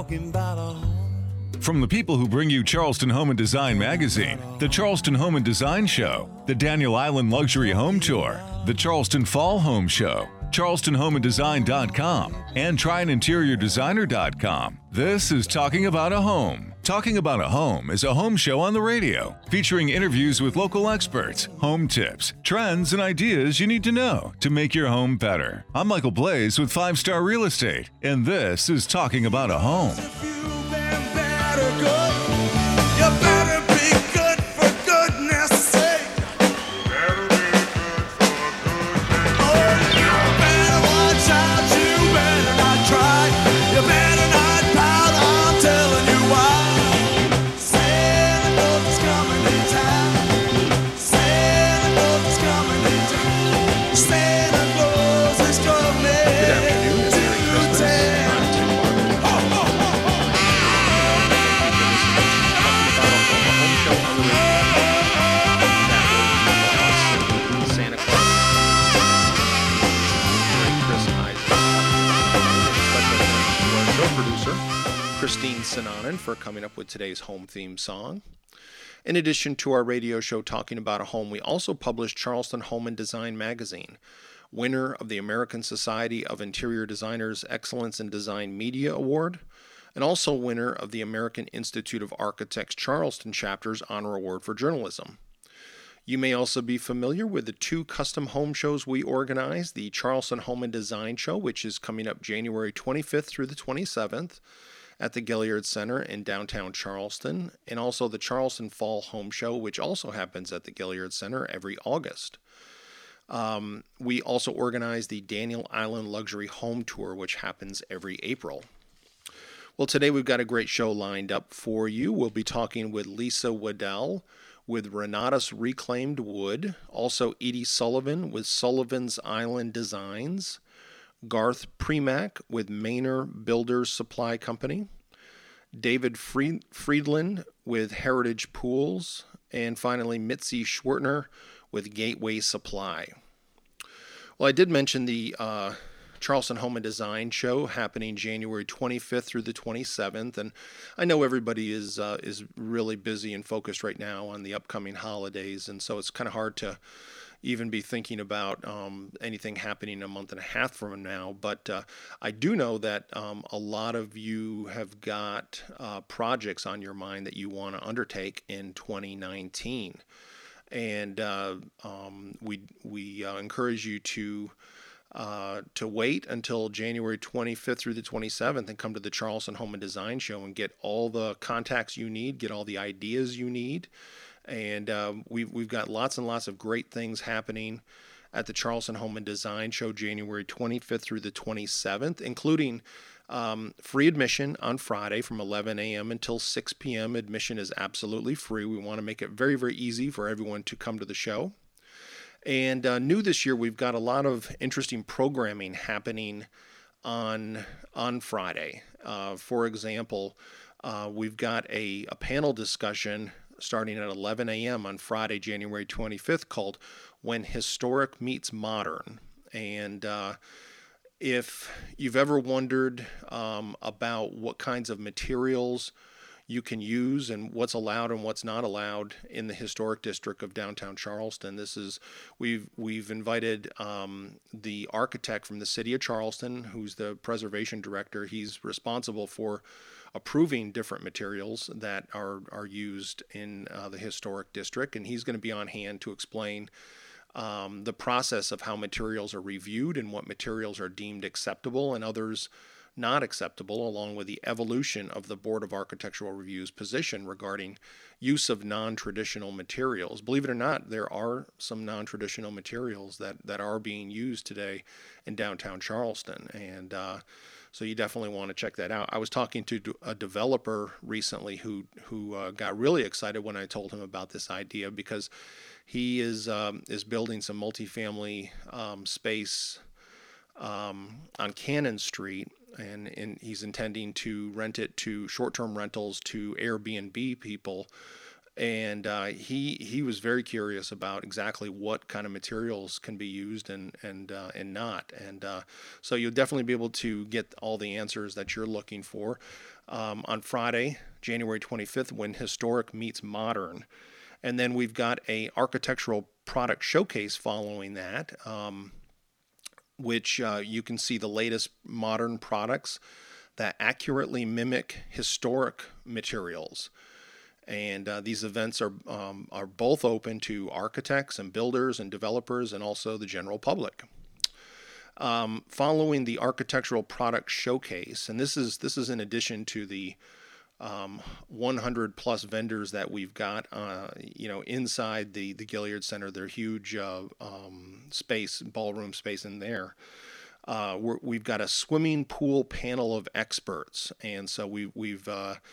talking about a home. From the people who bring you Charleston Home and Design magazine, the Charleston Home and Design Show, the Daniel Island Luxury Home Tour, the Charleston Fall Home Show, CharlestonHomeandDesign.com, and TryAnInteriorDesigner.com. This is Talking About a Home. Talking About a Home is a home show on the radio, featuring interviews with local experts, home tips, trends, and ideas you need to know to make your home better. I'm Michael Blaze with 5 Star Real Estate, and this is Talking About a Home. If you've been better good, you better be good for goodness sake. Better be good for goodness. Oh, you better watch out, you better not try, you better not pout, I'm telling you why. Santa Claus is coming to town. Santa Claus is coming to town. Santa Claus is coming. Good afternoon and Merry Christmas. I'm Tim Martin. Santa Claus. Chris Isaac. Special thanks to our show producer, Christine Sinanen, for coming up with today's home theme song. In addition to our radio show Talking About a Home, we also publish Charleston Home and Design magazine, winner of the American Society of Interior Designers Excellence in Design Media Award, and also winner of the American Institute of Architects Charleston Chapter's Honor Award for Journalism. You may also be familiar with the 2 custom home shows we organize, the Charleston Home and Design Show, which is coming up January 25th through the 27th at the Gilliard Center in downtown Charleston, and also the Charleston Fall Home Show, which also happens at the Gilliard Center every August. We also organize the Daniel Island Luxury Home Tour, which happens every April. Well, today we've got a great show lined up for you. We'll be talking with Lisa Waddell with Renatus Reclaimed Wood, also Edie Sullivan with Sullivan's Island Designs, Garth Premack with Maynor Builders Supply Company, David Friedland with Heritage Pools, and finally Mitzi Schwertner with Gateway Supply. Well, I did mention the Charleston Home and Design Show happening January 25th through the 27th, and I know everybody is really busy and focused right now on the upcoming holidays, and so it's kind of hard to even be thinking about anything happening a month and a half from now. But I do know that a lot of you have got projects on your mind that you want to undertake in 2019. And we encourage you to wait until January 25th through the 27th and come to the Charleston Home and Design Show and get all the contacts you need, get all the ideas you need. And we've got lots and lots of great things happening at the Charleston Home and Design Show January 25th through the 27th, including free admission on Friday from 11 a.m. until 6 p.m. Admission is absolutely free. We want to make it very, very easy for everyone to come to the show. And new this year, we've got a lot of interesting programming happening on Friday. For example, we've got a panel discussion starting at 11 a.m. on Friday, January 25th, called When Historic Meets Modern. And if you've ever wondered about what kinds of materials you can use and what's allowed and what's not allowed in the historic district of downtown Charleston, we've invited the architect from the city of Charleston, who's the preservation director. He's responsible for approving different materials that are used in the historic district, and he's going to be on hand to explain the process of how materials are reviewed and what materials are deemed acceptable and others not acceptable, along with the evolution of the Board of Architectural Review's position regarding use of non-traditional materials. Believe it or not, there are some non-traditional materials that are being used today in downtown Charleston, and so you definitely want to check that out. I was talking to a developer recently who got really excited when I told him about this idea, because he is building some multifamily space on Cannon Street, and he's intending to rent it to short-term rentals to Airbnb people And he was very curious about exactly what kind of materials can be used and not. And so you'll definitely be able to get all the answers that you're looking for on Friday, January 25th, when Historic meets Modern. And then we've got a architectural product showcase following that, which you can see the latest modern products that accurately mimic historic materials. And these events are both open to architects and builders and developers and also the general public. Following the architectural product showcase, and this is in addition to the 100 plus vendors that we've got, inside the Gilliard Center, their huge space, ballroom space in there. We've got a swimming pool panel of experts, and so we've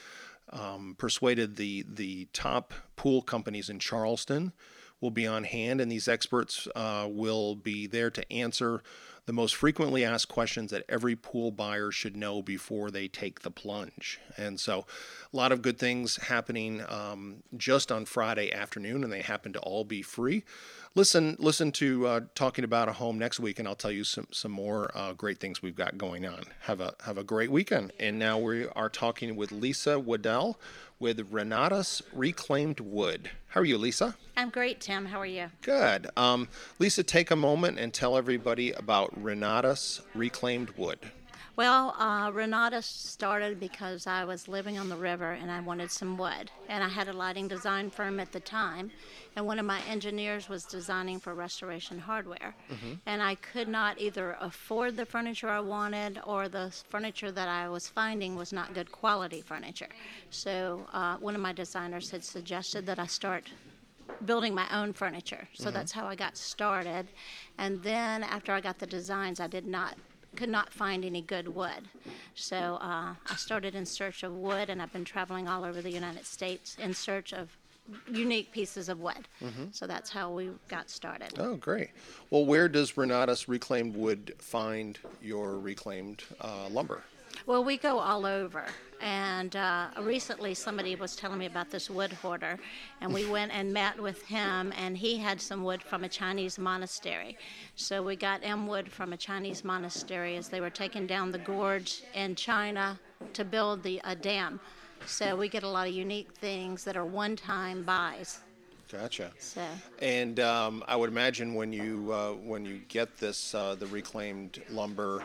persuaded the top pool companies in Charleston will be on hand, and these experts will be there to answer the most frequently asked questions that every pool buyer should know before they take the plunge. And so a lot of good things happening just on Friday afternoon, and they happen to all be free. Listen to Talking About a Home next week, and I'll tell you some more great things we've got going on. Have a great weekend. And now we are talking with Lisa Waddell with Renatus Reclaimed Wood. How are you, Lisa? I'm great, Tim. How are you? Good. Lisa, take a moment and tell everybody about Renatus Reclaimed Wood. Well, Renatus started because I was living on the river and I wanted some wood. And I had a lighting design firm at the time, and one of my engineers was designing for Restoration Hardware. And I could not either afford the furniture I wanted, or the furniture that I was finding was not good quality furniture. So one of my designers had suggested that I start building my own furniture. So that's how I got started. And then after I got the designs, I could not find any good wood. So I started in search of wood, and I've been traveling all over the United States in search of unique pieces of wood. So that's how we got started. Oh, great. Well, where does Renatus Reclaimed Wood find your reclaimed lumber? Well, we go all over. And recently somebody was telling me about this wood hoarder, and we went and met with him, and he had some wood from a Chinese monastery. So we got wood from a Chinese monastery as they were taking down the gorge in China to build a dam. So we get a lot of unique things that are one-time buys. Gotcha. So. And I would imagine when you get this the reclaimed lumber,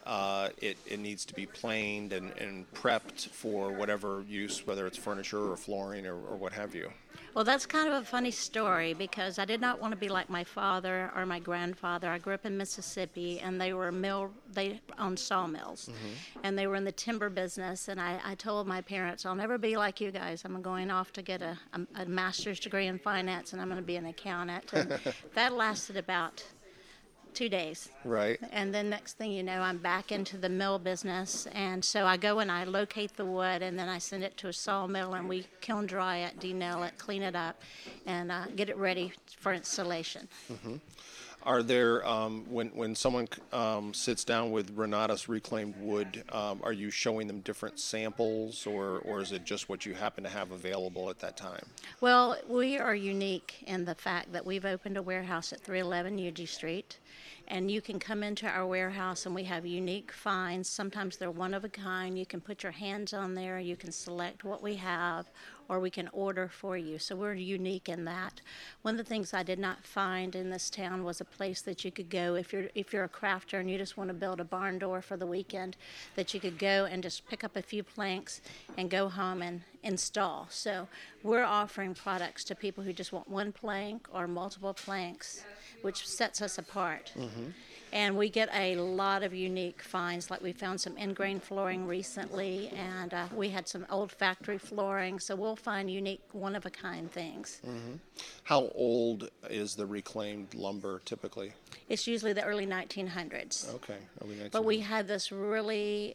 it needs to be planed and prepped for whatever use, whether it's furniture or flooring or what have you. Well, that's kind of a funny story, because I did not want to be like my father or my grandfather. I grew up in Mississippi, and they owned sawmills, and they were in the timber business. And I told my parents, I'll never be like you guys. I'm going off to get a master's degree in finance, and I'm going to be an accountant. And that lasted about 2 days. Right. And then next thing you know, I'm back into the mill business. And so I go and I locate the wood, and then I send it to a sawmill, and we kiln dry it, denail it, clean it up, and get it ready for installation. Are there, when someone sits down with Renatus Reclaimed Wood, are you showing them different samples, or is it just what you happen to have available at that time? Well, we are unique in the fact that we've opened a warehouse at 311 UG Street, and you can come into our warehouse, and we have unique finds. Sometimes they're one of a kind. You can put your hands on there. You can select what we have, or we can order for you. So we're unique in that. One of the things I did not find in this town was a place that you could go if you're a crafter and you just want to build a barn door for the weekend, that you could go and just pick up a few planks and go home and install. So we're offering products to people who just want one plank or multiple planks, which sets us apart. And we get a lot of unique finds, like we found some in-grain flooring recently, and we had some old factory flooring, so we'll find unique, one-of-a-kind things. How old is the reclaimed lumber typically? It's usually the early 1900s. Okay, early 1900s. But we had this really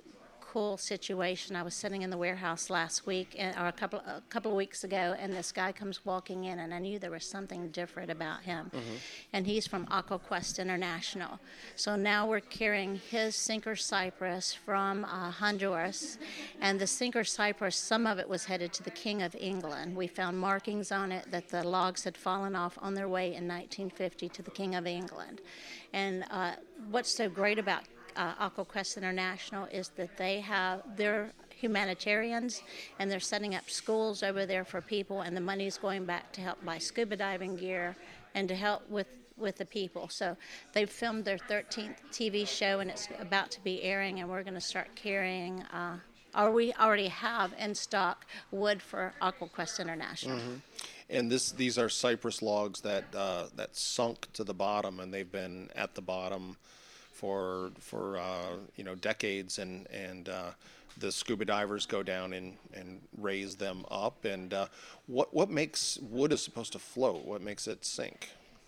cool situation. I was sitting in the warehouse last week, or a couple of weeks ago, and this guy comes walking in, and I knew there was something different about him. And he's from AquaQuest International. So now we're carrying his sinker cypress from Honduras, and the sinker cypress, some of it was headed to the King of England. We found markings on it that the logs had fallen off on their way in 1950 to the King of England. And what's so great about AquaQuest International is that they're humanitarians, and they're setting up schools over there for people, and the money's going back to help buy scuba diving gear and to help with the people. So they've filmed their 13th TV show, and it's about to be airing, and we're going to start carrying, or we already have in stock, wood for AquaQuest International. And these are cypress logs that sunk to the bottom, and they've been at the bottom for decades, and the scuba divers go down and raise them up. And what makes wood is supposed to float? What makes it sink?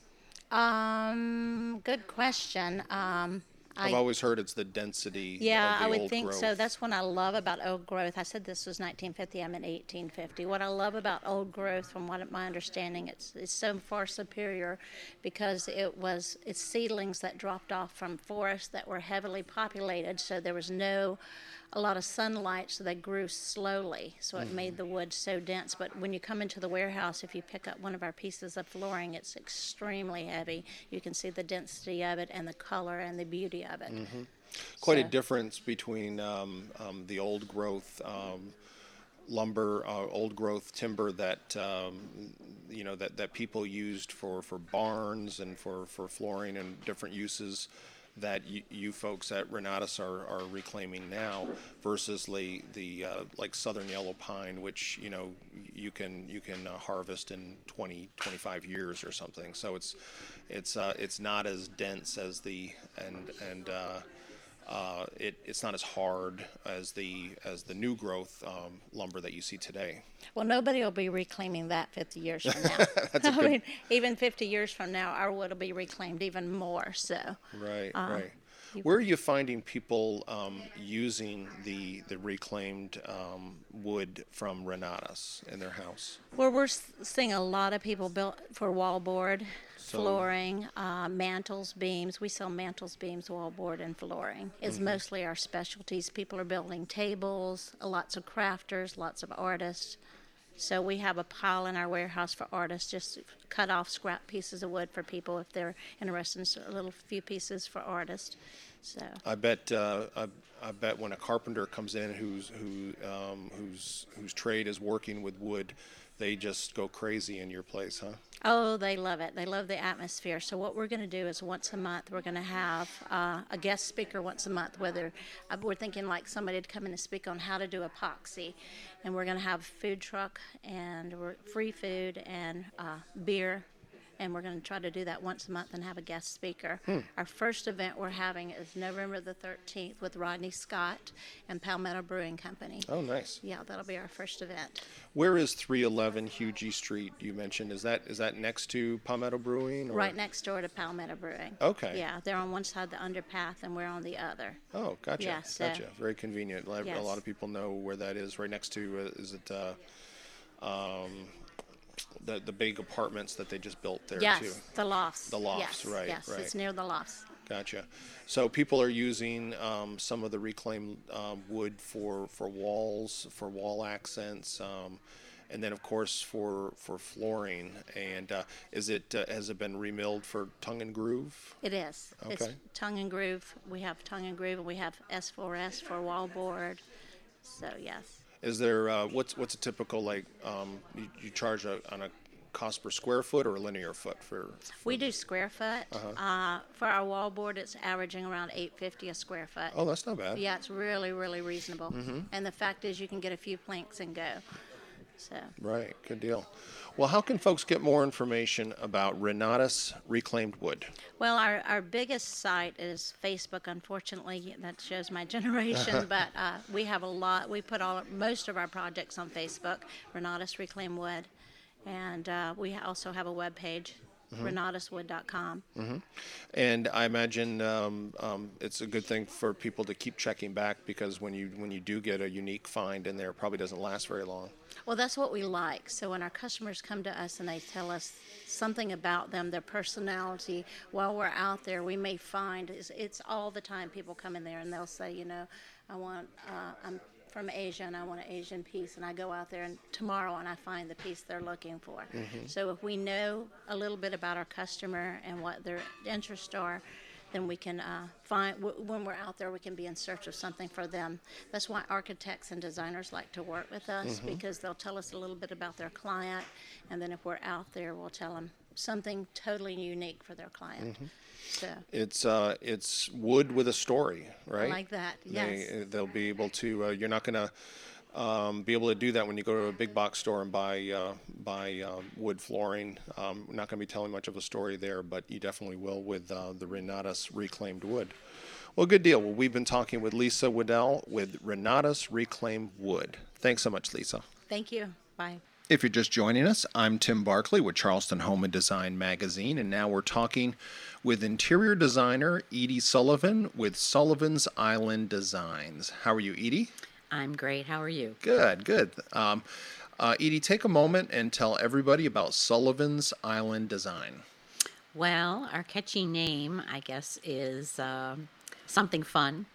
Good question. I've always heard it's the density Yeah, of the I would old think growth. so. That's what I love about old growth. I said this was 1950. I'm in 1850. What I love about old growth, from what my understanding, it's so far superior because it's seedlings that dropped off from forests that were heavily populated, so there was a lot of sunlight, so they grew slowly. So it made the wood so dense. But when you come into the warehouse, if you pick up one of our pieces of flooring, it's extremely heavy. You can see the density of it and the color and the beauty of it. Quite a So- difference between the old growth lumber, old growth timber that that people used for barns and for flooring and different uses that you folks at Renatus are reclaiming now, versus the like southern yellow pine, which you can harvest in 25 years or something. So it's not as dense as it's not as hard as the new growth lumber that you see today. Well, nobody will be reclaiming that 50 years from now. Even 50 years from now, our wood will be reclaimed even more. So. Right. Where are you finding people using the reclaimed wood from Renatus in their house? Well, we're seeing a lot of people built for wallboard, flooring, mantles, beams. We sell mantles, beams, wallboard, and flooring. It's mostly our specialties. People are building tables, lots of crafters, lots of artists. So we have a pile in our warehouse for artists, just cut off scrap pieces of wood for people if they're interested in a little few pieces for artists. So I bet when a carpenter comes in whose trade is working with wood, they just go crazy in your place, huh? Oh, they love it. They love the atmosphere. So what we're going to do is once a month we're going to have a guest speaker once a month. Whether we're thinking like somebody to come in and speak on how to do epoxy, and we're going to have a food truck and free food and beer. And we're going to try to do that once a month and have a guest speaker. Our first event we're having is November the 13th with Rodney Scott and Palmetto Brewing Company. Oh, nice. Yeah, that'll be our first event. Where is 311 Hugh G. Street? You mentioned is that next to Palmetto Brewing? Or? Right next door to Palmetto Brewing. Okay. Yeah, they're on one side of the underpath and we're on the other. Oh, gotcha. Yeah, so- Gotcha. Very convenient. A Yes. lot of people know where that is. Right next to is it the big apartments that they just built there Yes, too. the lofts. The lofts, yes, right, Yes, right. it's near the lofts. Gotcha. So people are using some of the reclaimed wood for walls, for wall accents, and then of course for flooring. And has it been remilled for tongue and groove? It is. It's Okay. tongue and groove. We have tongue and groove, and we have S4S for wallboard. So yes. Is there what's a typical you charge on a cost per square foot or a linear foot for? We do square foot. For our wallboard, it's averaging around $8.50 a square foot. Oh, that's not bad. Yeah, it's really, really reasonable. And the fact is, you can get a few planks and go. So. Right, good deal. Well, how can folks get more information about Renatus Reclaimed Wood? Well, our biggest site is Facebook. Unfortunately, that shows my generation, but we have a lot. We put most of our projects on Facebook, Renatus Reclaimed Wood, and we also have a web page. renatuswood.com. And I imagine it's a good thing for people to keep checking back, because when you do get a unique find in there, it probably doesn't last very long. Well, that's what we like. So when our customers come to us and they tell us something about them, their personality, while we're out there, we may find it's all the time people come in there and they'll say, I'm from Asia and I want an Asian piece, and I go out there and tomorrow and I find the piece they're looking for. So if we know a little bit about our customer and what their interests are, then we can find, when we're out there, we can be in search of something for them. That's why architects and designers like to work with us, because they'll tell us a little bit about their client, and then if we're out there, we'll tell them something totally unique for their client. So It's wood with a story, right? I like that, yes. They'll be able to. You're not going to be able to do that when you go to a big box store and buy wood flooring. We're not going to be telling much of a story there, but you definitely will with the Renatus reclaimed wood. Well, good deal. Well, we've been talking with Lisa Waddell with Renatus Reclaimed Wood. Thanks so much, Lisa. Thank you. Bye. If you're just joining us, I'm Tim Barkley with Charleston Home and Design Magazine, and now we're talking with interior designer Edie Sullivan with Sullivan's Island Designs. How are you, Edie? I'm great. How are you? Good, good. Edie, take a moment and tell everybody about Sullivan's Island Design. Well, our catchy name, I guess, is something fun.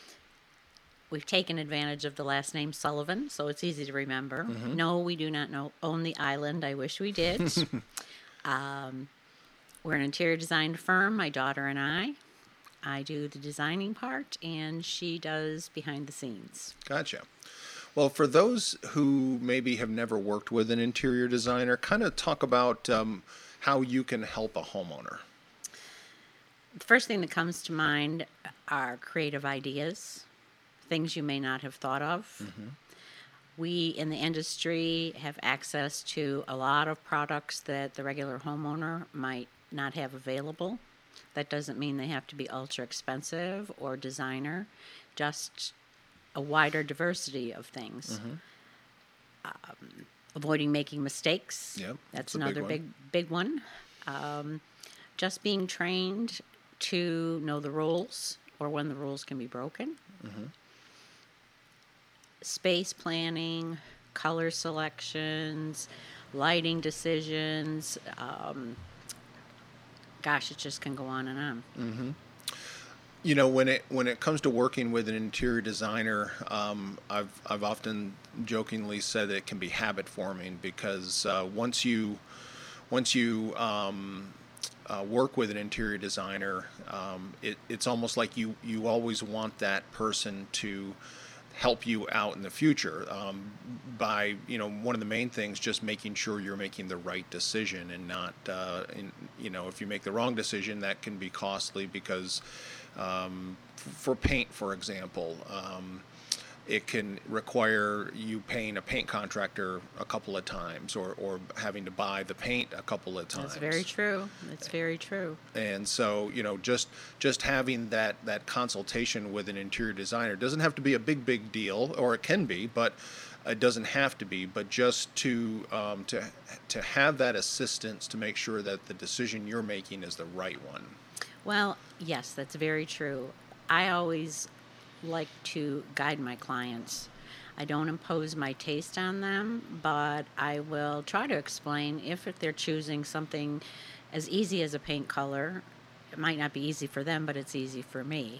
We've taken advantage of the last name Sullivan, so it's easy to remember. No, we do not own the island. I wish we did. We're an interior design firm, my daughter and I. I do the designing part, and she does behind the scenes. Gotcha. Well, for those who maybe have never worked with an interior designer, kind of talk about how you can help a homeowner. The first thing that comes to mind are creative ideas, things you may not have thought of. We in the industry have access to a lot of products that the regular homeowner might not have available. That doesn't mean they have to be ultra expensive or designer, just a wider diversity of things. Avoiding making mistakes. Yep, That's that's a big another one. big one. Just being trained to know the rules or when the rules can be broken. Space planning, color selections, lighting decisions. Gosh, it just can go on and on. You know, when it comes to working with an interior designer, I've often jokingly said that it can be habit forming, because once you work with an interior designer, it's almost like you always want that person to help you out in the future by, one of the main things, just making sure you're making the right decision, and not, if you make the wrong decision, that can be costly, because for paint, for example, it can require you paying a paint contractor a couple of times, or having to buy the paint a couple of times. That's very true. That's very true. And so, just having that consultation with an interior designer doesn't have to be a big deal, or it can be, but it doesn't have to be. But just to have that assistance to make sure that the decision you're making is the right one. Well, yes, that's very true. I always like to guide my clients. I don't impose my taste on them, but I will try to explain if they're choosing something as easy as a paint color. It might not be easy for them, but it's easy for me.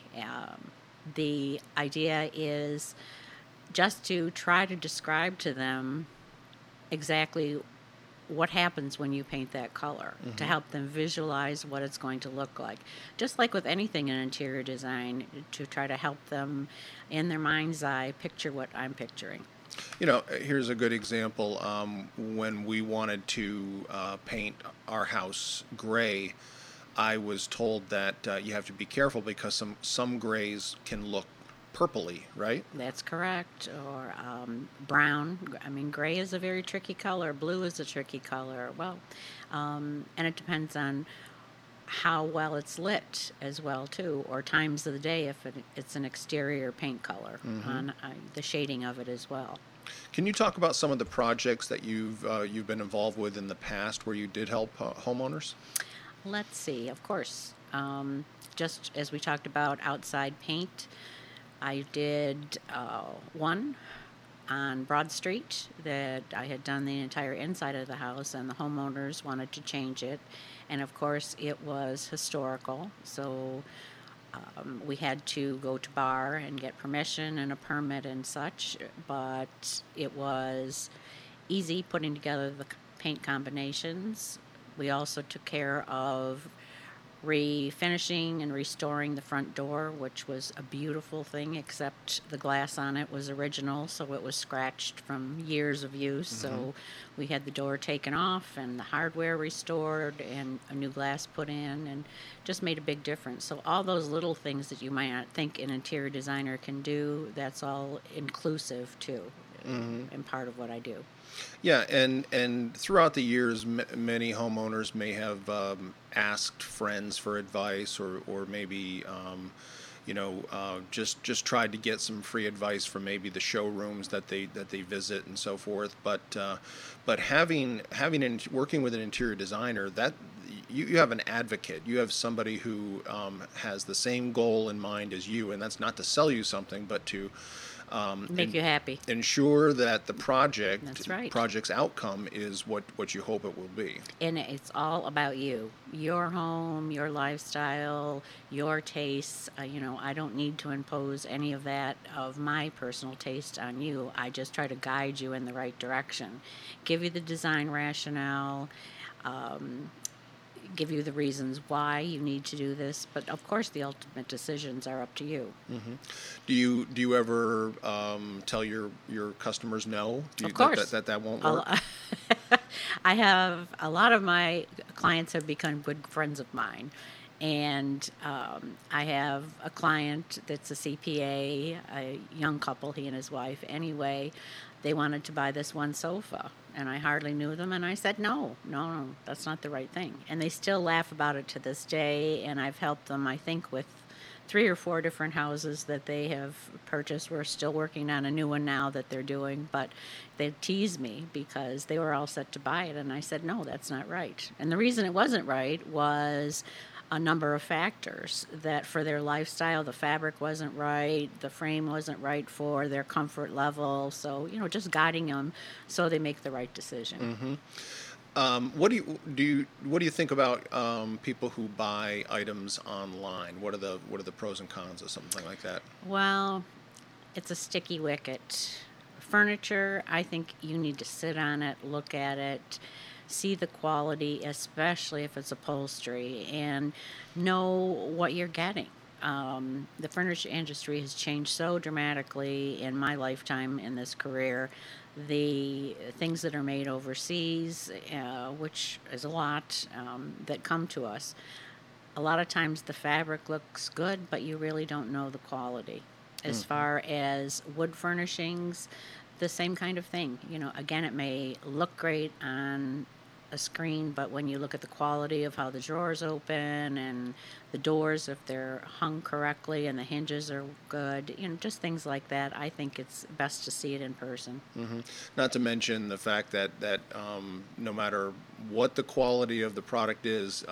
The idea is just to try to describe to them exactly what happens when you paint that color, to help them visualize what it's going to look like. Just like with anything in interior design, to try to help them in their mind's eye picture what I'm picturing. Here's a good example. When we wanted to paint our house gray, I was told that you have to be careful, because some grays can look purpley, right? That's correct. Or brown. I mean, gray is a very tricky color. Blue is a tricky color. Well, and it depends on how well it's lit as well, too, or times of the day if it's an exterior paint color, on the shading of it as well. Can you talk about some of the projects that you've been involved with in the past where you did help homeowners? Let's see, of course. Just as we talked about outside paint, I did one on Broad Street that I had done the entire inside of the house, and the homeowners wanted to change it. And of course, it was historical, so we had to go to bar and get permission and a permit and such, but it was easy putting together the paint combinations. We also took care of refinishing and restoring the front door, which was a beautiful thing, except the glass on it was original, so it was scratched from years of use. So we had the door taken off and the hardware restored and a new glass put in, and just made a big difference. So all those little things that you might not think an interior designer can do, that's all inclusive too, and part of what I do. Yeah, and throughout the years, many homeowners may have asked friends for advice, or maybe just tried to get some free advice from maybe the showrooms that they visit and so forth. But working with an interior designer, that you have an advocate. You have somebody who has the same goal in mind as you, and that's not to sell you something, but to Make you happy. ensure that the That's right. project's outcome is what you hope it will be. And it's all about you, your home, your lifestyle, your tastes. I don't need to impose any of that of my personal taste on you. I just try to guide you in the right direction, give you the design rationale, give you the reasons why you need to do this. But of course, the ultimate decisions are up to you. Do you ever tell your customers no? Do you, Of course. that won't A work? lo- I have a lot of my clients have become good friends of mine, and I have a client that's a CPA, a young couple, he and his wife. Anyway, they wanted to buy this one sofa, and I hardly knew them, and I said no, that's not the right thing. And they still laugh about it to this day, and I've helped them, I think, with 3 or 4 different houses that they have purchased. We're still working on a new one now that they're doing, but they teased me because they were all set to buy it, and I said, no, that's not right. And the reason it wasn't right was a number of factors, that for their lifestyle, the fabric wasn't right, the frame wasn't right for their comfort level. So, just guiding them so they make the right decision. What do you think about people who buy items online? What are the pros and cons of something like that? Well, it's a sticky wicket. Furniture, I think you need to sit on it, look at it, see the quality, especially if it's upholstery, and know what you're getting. The furniture industry has changed so dramatically in my lifetime in this career. The things that are made overseas, which is a lot, that come to us, a lot of times the fabric looks good, but you really don't know the quality. As far as wood furnishings, the same kind of thing. Again, it may look great on a screen, but when you look at the quality of how the drawers open and the doors, if they're hung correctly and the hinges are good, just things like that, I think it's best to see it in person. Not to mention the fact that no matter what the quality of the product is,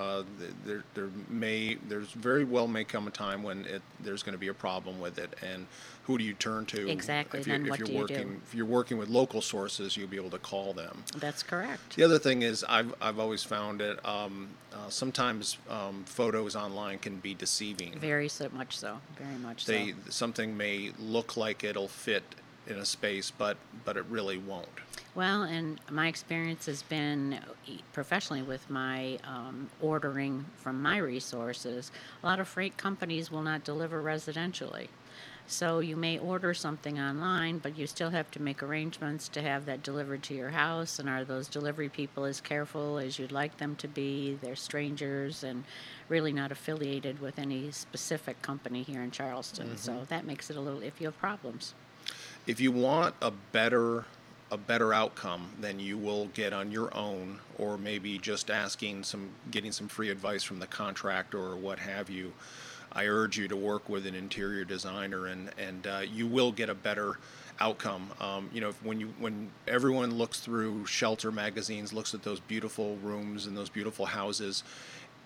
there's very well may come a time when there's going to be a problem with it, and who do you turn to? Exactly. If Then what do you do? If you're working with local sources, you'll be able to call them. That's correct. The other thing is, I've always found it sometimes photos online can be deceiving. Very much so. Something may look like it'll fit in a space, but it really won't. Well, and my experience has been professionally with my ordering from my resources. A lot of freight companies will not deliver residentially. So you may order something online, but you still have to make arrangements to have that delivered to your house. And are those delivery people as careful as you'd like them to be? They're strangers and really not affiliated with any specific company here in Charleston. So that makes it a little iffy of problems. If you want a better outcome than you will get on your own, or maybe just getting some free advice from the contractor or what have you, I urge you to work with an interior designer, and you will get a better outcome. When everyone looks through Shelter magazines, looks at those beautiful rooms and those beautiful houses,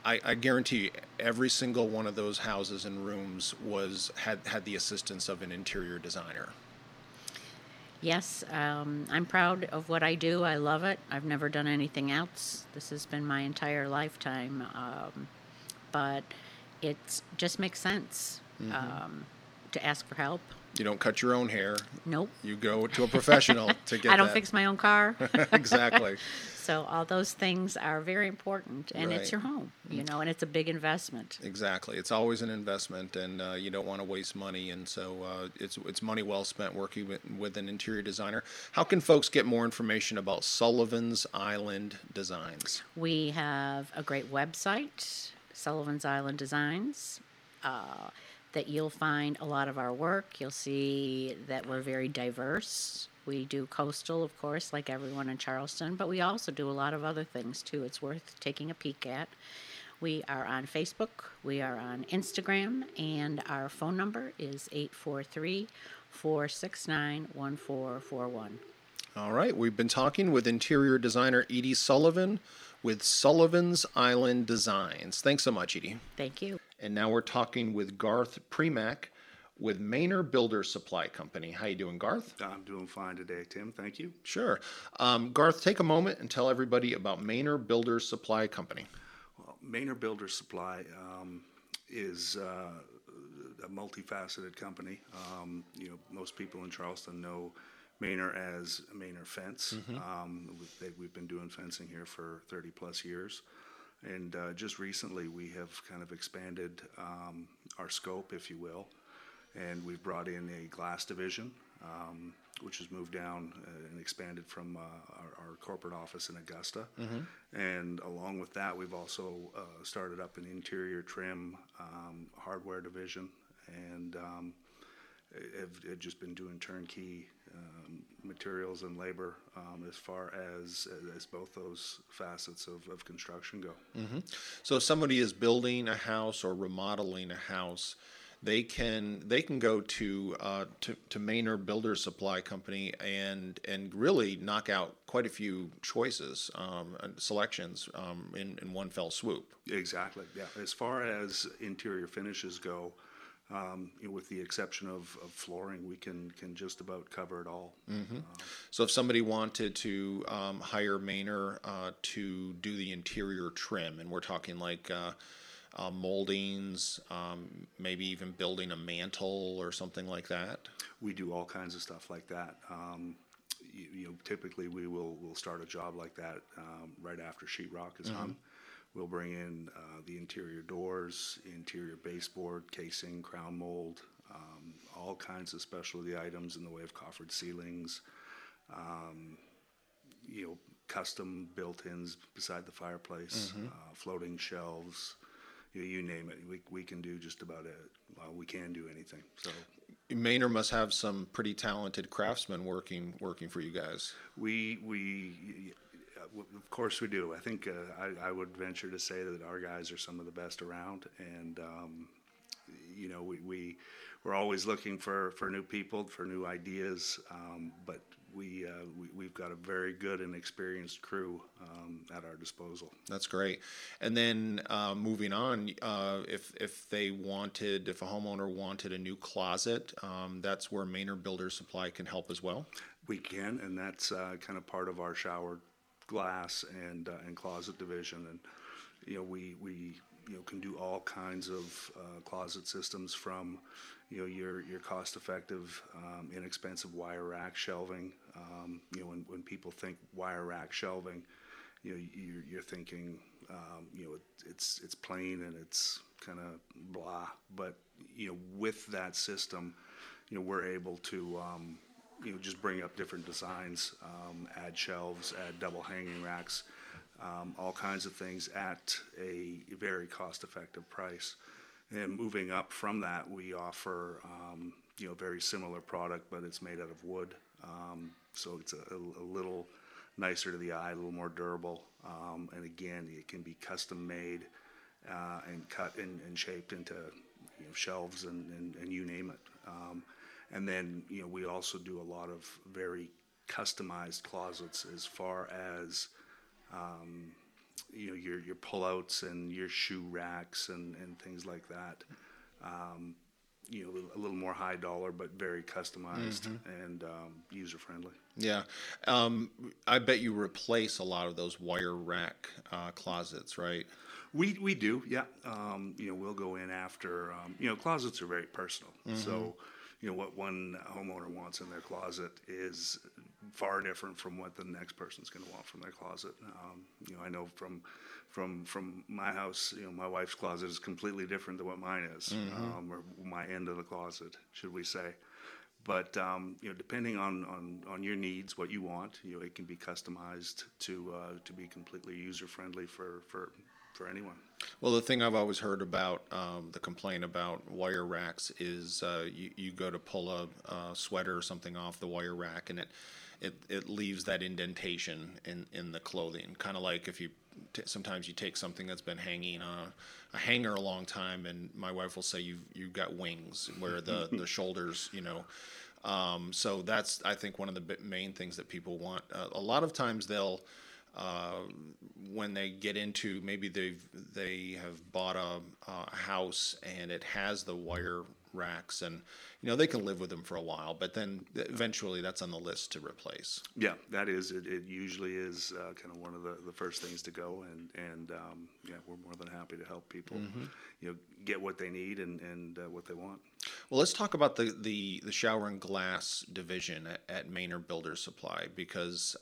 I guarantee you, every single one of those houses and rooms had the assistance of an interior designer. Yes, I'm proud of what I do. I love it. I've never done anything else. This has been my entire lifetime. But it just makes sense to ask for help. You don't cut your own hair. Nope. You go to a professional to get I don't that. fix my own car. Exactly. So all those things are very important, and Right. it's your home, and it's a big investment. Exactly. It's always an investment, and you don't want to waste money. And so it's money well spent working with an interior designer. How can folks get more information about Sullivan's Island Designs? We have a great website, Sullivan's Island Designs, that you'll find a lot of our work. You'll see that we're very diverse. We do coastal, of course, like everyone in Charleston, but we also do a lot of other things too. It's worth taking a peek at. We are on Facebook, we are on Instagram, and our phone number is 843-469-1441. All right. We've been talking with interior designer Edie Sullivan with Sullivan's Island Designs. Thanks so much, Edie. Thank you. And now we're talking with Garth Premack with Maynor Builder Supply Company. How you doing, Garth? I'm doing fine today, Tim. Thank you. Sure. Garth, take a moment and tell everybody about Maynor Builder Supply Company. Well, Maynor Builder Supply is a multifaceted company. Most people in Charleston know Maynor as Maynor Fence. We've been doing fencing here for 30 plus years. And just recently we have kind of expanded our scope, if you will. And we've brought in a glass division, which has moved down and expanded from our corporate office in Augusta. And along with that, we've also started up an interior trim hardware division, and have just been doing turnkey materials and labor as far as both those facets of construction go. So if somebody is building a house or remodeling a house, they can go to Maynor Builder Supply Company and really knock out quite a few choices and selections in one fell swoop. Exactly. Yeah. As far as interior finishes go, with the exception of flooring, we can just about cover it all. So if somebody wanted to hire Maynor to do the interior trim, and we're talking like moldings, maybe even building a mantle or something like that. We do all kinds of stuff like that. Typically we'll start a job like that right after sheetrock is hung. We'll bring in the interior doors, interior baseboard, casing, crown mold, all kinds of specialty items in the way of coffered ceilings, custom built-ins beside the fireplace, floating shelves. You name it. We can do just about it. Well, we can do anything. So Maynor must have some pretty talented craftsmen working for you guys. Of course we do. I think I would venture to say that our guys are some of the best around, and we're always looking for new people, for new ideas, but we've got a very good and experienced crew at our disposal. That's great. And then moving on, if a homeowner wanted a new closet, that's where Maynor Builder Supply can help as well. We can, and that's kind of part of our shower glass and closet division. And we can do all kinds of closet systems, from your cost-effective, inexpensive wire rack shelving. When people think wire rack shelving, you're thinking it's plain and it's kind of blah. But with that system, we're able to just bring up different designs, add shelves, add double hanging racks, all kinds of things at a very cost-effective price. And moving up from that, we offer very similar product, but it's made out of wood, so it's a little nicer to the eye, a little more durable, and again, it can be custom made and cut and shaped into shelves and you name it. And then we also do a lot of very customized closets, as far as your pullouts and your shoe racks and things like that. A little more high dollar, but very customized and user friendly. Yeah. I bet you replace a lot of those wire rack closets, right? We do, yeah. We'll go in after, closets are very personal. So, what one homeowner wants in their closet is far different from what the next person's going to want from their closet. I know from my house, my wife's closet is completely different than what mine is, or my end of the closet, should we say. But depending on your needs, what you want, it can be customized to be completely user friendly for anyone. Well, the thing I've always heard about the complaint about wire racks is you go to pull a sweater or something off the wire rack, and it leaves that indentation in the clothing, kind of like if you sometimes you take something that's been hanging on a hanger a long time, and my wife will say you've got wings where the shoulders, so that's, I think, one of the main things that people want. A lot of times they'll when they get into, maybe they have bought a house and it has the wire racks, and they can live with them for a while, but then eventually that's on the list to replace. Yeah, that is it. It usually is kind of one of the first things to go, and we're more than happy to help people get what they need and what they want. Well, let's talk about the shower and glass division at Maynard Builders Supply, because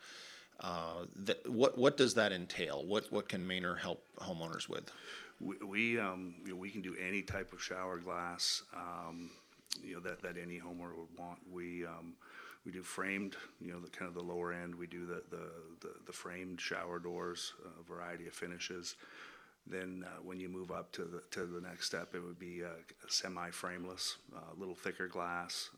what does that entail? What can Maynard help homeowners with? We can do any type of shower glass that any homeowner would want. We do framed, the lower end. We do the framed shower doors, a variety of finishes. Then when you move up to the next step, it would be a semi-frameless, a little thicker glass,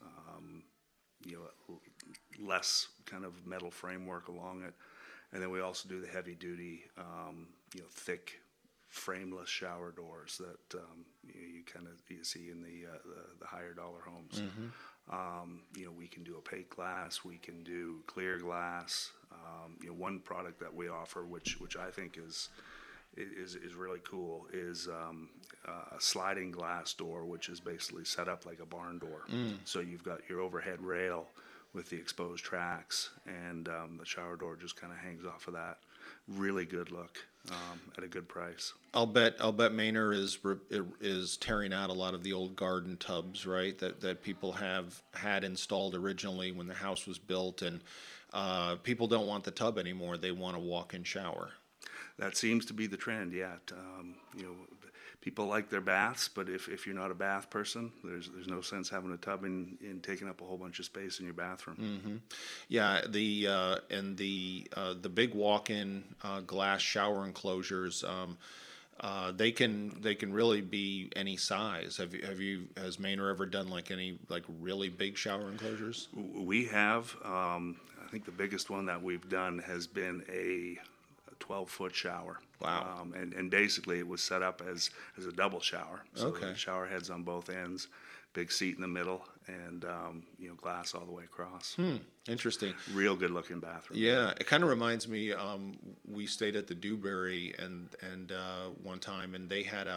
less kind of metal framework along it. And then we also do the heavy duty, thick frameless shower doors that you see in the higher dollar homes. We can do opaque glass, we can do clear glass. One product that we offer, which I think is really cool, is a sliding glass door, which is basically set up like a barn door. So you've got your overhead rail with the exposed tracks, and the shower door just kind of hangs off of that. Really good look at a good price. I'll bet Maynard is tearing out a lot of the old garden tubs, right? That people have had installed originally when the house was built, and people don't want the tub anymore. They want a walk-in shower. That seems to be the trend. Yeah, people like their baths, but if you're not a bath person, there's no sense having a tub and taking up a whole bunch of space in your bathroom. Yeah, the big walk-in glass shower enclosures, they can really be any size. Has Maynard ever done any really big shower enclosures? We have. I think the biggest one that we've done has been a 12-foot shower. Wow. And basically it was set up as a double shower. So okay. The shower heads on both ends, big seat in the middle, and glass all the way across. Interesting. Real good looking bathroom. Yeah, it kind of reminds me. We stayed at the Dewberry and one time, and they had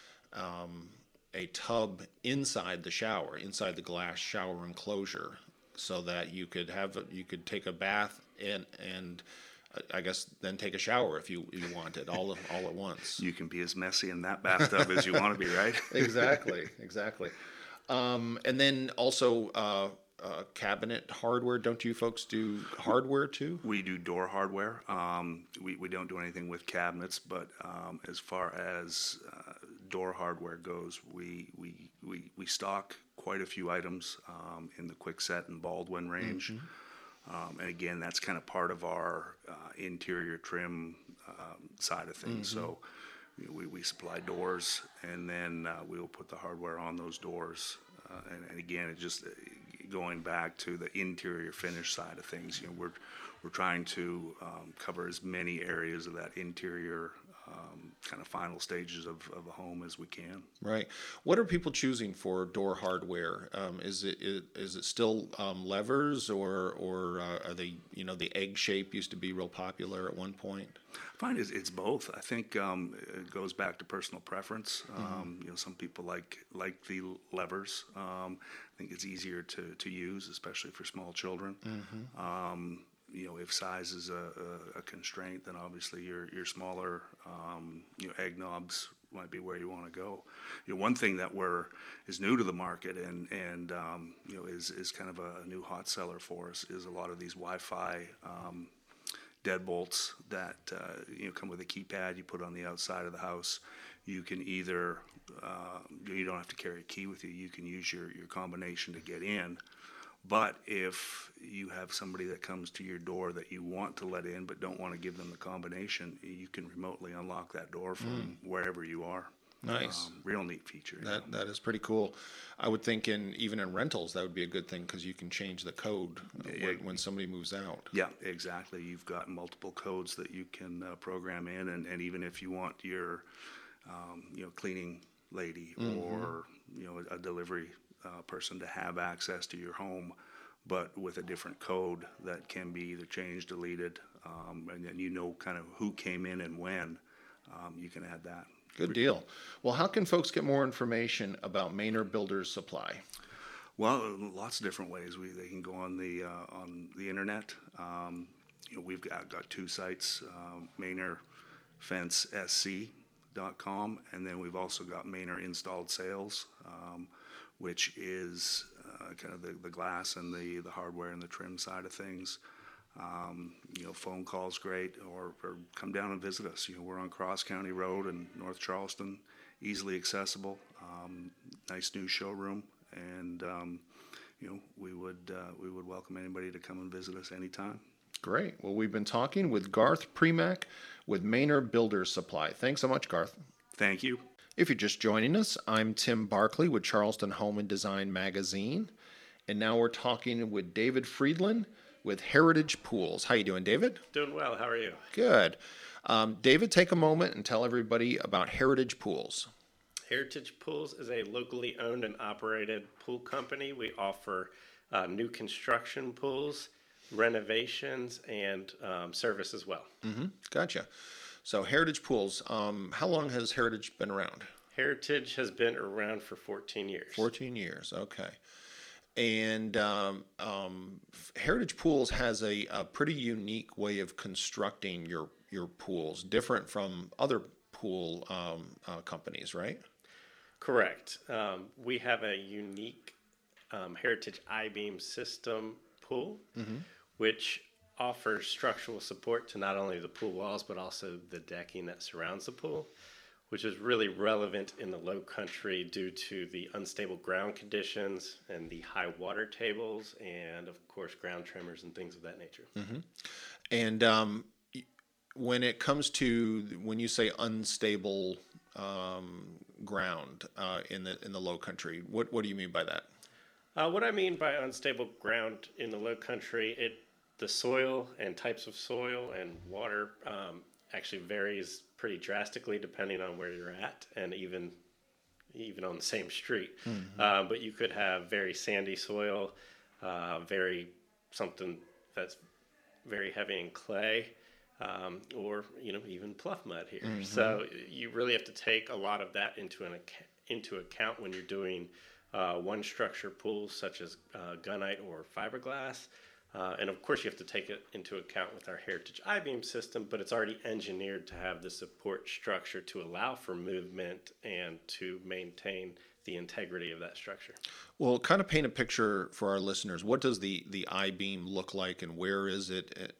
a tub inside the shower, inside the glass shower enclosure, so that you could take a bath and I guess then take a shower if you wanted all at once. You can be as messy in that bathtub as you want to be, right? Exactly. And then also cabinet hardware. Don't you folks do hardware too? We do door hardware. We don't do anything with cabinets, but as far as door hardware goes, we stock quite a few items in the Kwikset and Baldwin range. And again, that's kind of part of our interior trim side of things. So we supply doors, and then we will put the hardware on those doors. And again, it just going back to the interior finish side of things. We're trying to cover as many areas of that interior kind of final stages of a home as we can. Right. What are people choosing for door hardware? Is it still levers, or are they, the egg shape used to be real popular at one point? I find it's both. I think it goes back to personal preference. Some people like the levers. I think it's easier to use, especially for small children. If size is a constraint, then obviously your smaller egg knobs might be where you want to go. One thing that is new to the market and is kind of a new hot seller for us is a lot of these Wi-Fi deadbolts that come with a keypad you put on the outside of the house. You can either you don't have to carry a key with you. You can use your combination to get in. But if you have somebody that comes to your door that you want to let in but don't want to give them the combination, you can remotely unlock that door from wherever you are. Nice. Real neat feature. That is pretty cool. I would think even in rentals that would be a good thing because you can change the code when somebody moves out. Yeah, exactly. You've got multiple codes that you can program in, and even if you want your cleaning lady or a delivery person to have access to your home, but with a different code that can be either changed, deleted, and then kind of who came in and when, you can add that. Good deal. Well, how can folks get more information about Maynard Builders Supply? Well, lots of different ways. They can go on the internet. We've got two sites, MaynardFenceSC.com, and then we've also got Maynard Installed Sales, which is kind of the glass and the hardware and the trim side of things. Phone call's great, or come down and visit us. We're on Cross County Road in North Charleston, easily accessible, nice new showroom, and we would welcome anybody to come and visit us anytime. Great. Well, we've been talking with Garth Premack with Maynard Builders Supply. Thanks so much, Garth. Thank you. If you're just joining us, I'm Tim Barkley with Charleston Home and Design Magazine, and now we're talking with David Friedland with Heritage Pools. How you doing, David? Doing well. How are you? Good. David, take a moment and tell everybody about Heritage Pools. Heritage Pools is a locally owned and operated pool company. We offer new construction pools, renovations, and service as well. Gotcha. So Heritage Pools, how long has Heritage been around? Heritage has been around for 14 years. 14 years, okay. And Heritage Pools has a pretty unique way of constructing your pools, different from other pool companies, right? Correct. We have a unique Heritage I-beam system pool, which offers structural support to not only the pool walls, but also the decking that surrounds the pool, which is really relevant in the low country due to the unstable ground conditions and the high water tables and, of course, ground tremors and things of that nature. And when it comes to, when you say unstable ground in the low country, what do you mean by that? What I mean by unstable ground in the low country, the soil and types of soil and water actually varies pretty drastically depending on where you're at, and even on the same street. But you could have very sandy soil, something that's very heavy in clay, or even pluff mud here. So you really have to take a lot of that into account when you're doing one structure pools such as gunite or fiberglass. And of course, you have to take it into account with our Heritage I-beam system, but it's already engineered to have the support structure to allow for movement and to maintain the integrity of that structure. Well, kind of paint a picture for our listeners. What does the I-beam look like, and where is it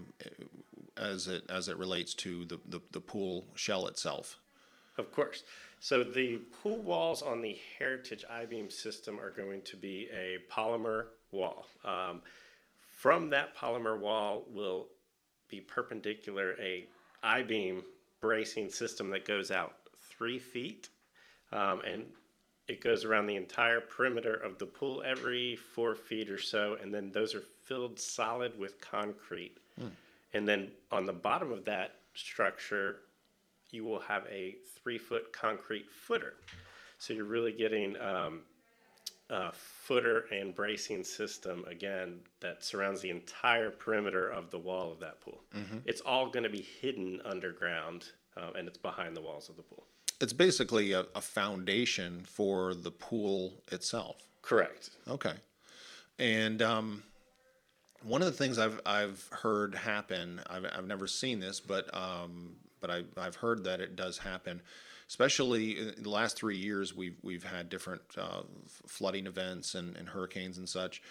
as it relates to the pool shell itself? Of course. So the pool walls on the Heritage I-beam system are going to be a polymer wall. From that polymer wall will be perpendicular a I-beam bracing system that goes out 3 feet, and it goes around the entire perimeter of the pool every 4 feet or so, and then those are filled solid with concrete. And then on the bottom of that structure, you will have a 3-foot concrete footer. So you're really getting footer and bracing system, again, that surrounds the entire perimeter of the wall of that pool. It's all going to be hidden underground, and it's behind the walls of the pool. It's basically a foundation for the pool itself. Correct. Okay. And one of the things I've heard happen, I've never seen this, but I've heard that it does happen. Especially in the last 3 years, we've had different flooding events and hurricanes and such.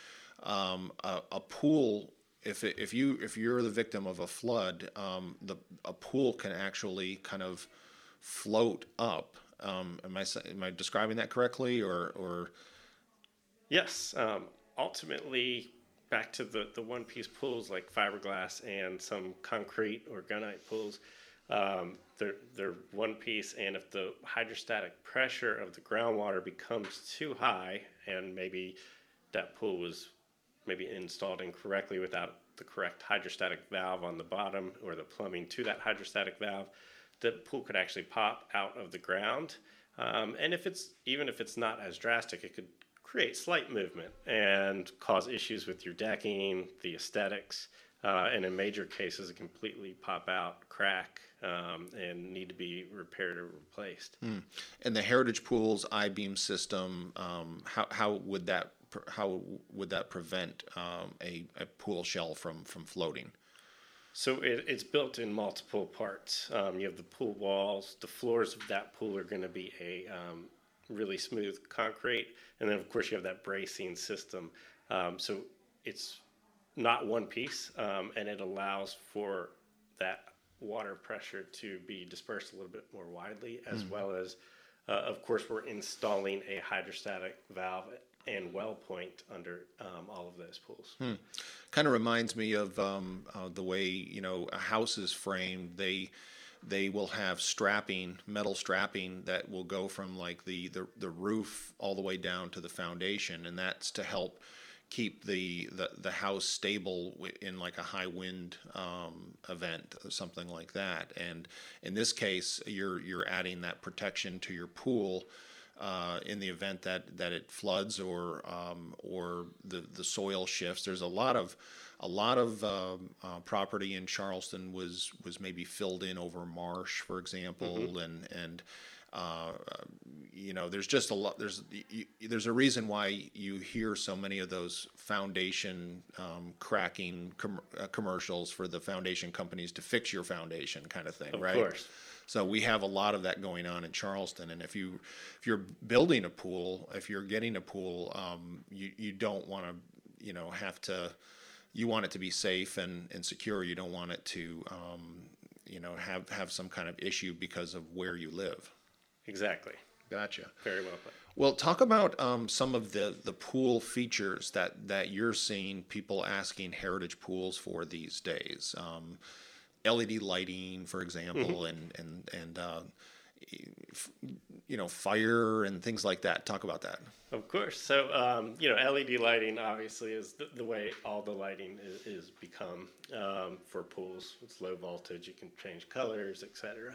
A pool, if you're the victim of a flood, a pool can actually kind of float up. Am I describing that correctly, or? Yes. Ultimately, back to the one-piece pools like fiberglass and some concrete or gunite pools. They're one piece, and if the hydrostatic pressure of the groundwater becomes too high, and maybe that pool was maybe installed incorrectly without the correct hydrostatic valve on the bottom or the plumbing to that hydrostatic valve, the pool could actually pop out of the ground. And if it's not as drastic, it could create slight movement and cause issues with your decking, the aesthetics. And in major cases, it completely pop out, crack, and need to be repaired or replaced. And the Heritage Pools I-beam system, how would that prevent a pool shell from floating? So it's built in multiple parts. You have the pool walls. The floors of that pool are going to be a really smooth concrete, and then of course you have that bracing system. So it's not one piece, and it allows for that water pressure to be dispersed a little bit more widely, as well as, of course, we're installing a hydrostatic valve and well point under all of those pools. Kind of reminds me of the way a house is framed. They will have metal strapping that will go from like the roof all the way down to the foundation, and that's to help keep the house stable in like a high wind event or something like that. And in this case, you're adding that protection to your pool in the event that it floods or the soil shifts. There's a lot of property in Charleston was maybe filled in over marsh, for example, and there's just a lot. There's a reason why you hear so many of those foundation cracking commercials for the foundation companies to fix your foundation, kind of thing, right? Of course. So we have a lot of that going on in Charleston, and if you're building a pool, if you're getting a pool, you don't want to have to. You want it to be safe and secure. You don't want it to have some kind of issue because of where you live. Exactly. Gotcha. Very well put. Well, talk about some of the pool features that you're seeing people asking Heritage Pools for these days. LED lighting, for example, and fire and things like that. Talk about that. Of course. So, LED lighting obviously is the way all the lighting is become for pools. It's low voltage. You can change colors, etc.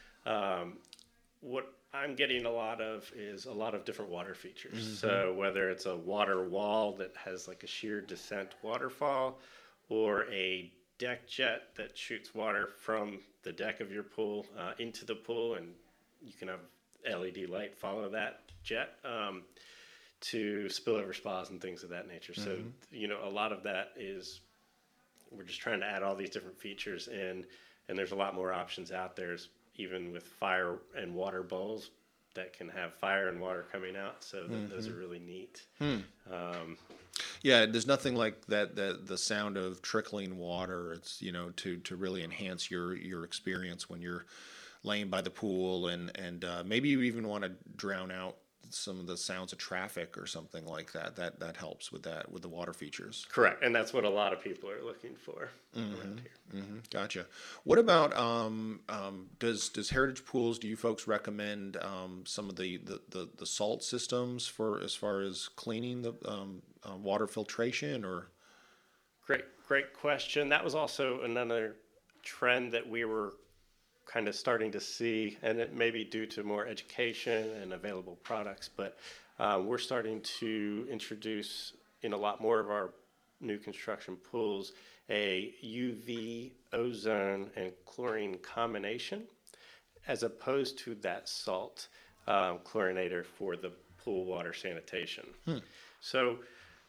What I'm getting a lot of is a lot of different water features. So whether it's a water wall that has like a sheer descent waterfall, or a deck jet that shoots water from the deck of your pool into the pool, and you can have LED light follow that jet, to spillover spas and things of that nature. So, a lot of that is, we're just trying to add all these different features in, and there's a lot more options out there, even with fire and water bowls that can have fire and water coming out. So those are really neat. Yeah, there's nothing like that. The sound of trickling water. It's to really enhance your experience when you're laying by the pool, and maybe you even want to drown out some of the sounds of traffic or something like that. That helps with the water features. Correct, and that's what a lot of people are looking for around here. Gotcha. What about does Heritage Pools? Do you folks recommend some of the salt systems for as far as cleaning the water filtration or? Great question. That was also another trend that we were kind of starting to see, and it may be due to more education and available products, but we're starting to introduce in a lot more of our new construction pools a UV, ozone, and chlorine combination, as opposed to that salt chlorinator for the pool water sanitation. So,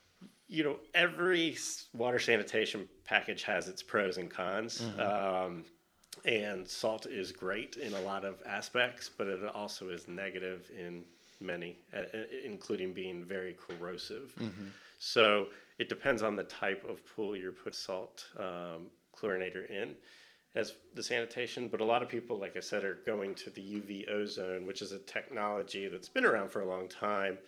every water sanitation package has its pros and cons. And salt is great in a lot of aspects, but it also is negative in many, including being very corrosive. So it depends on the type of pool you're putting salt chlorinator in as the sanitation. But a lot of people, like I said, are going to the UV ozone, which is a technology that's been around for a long time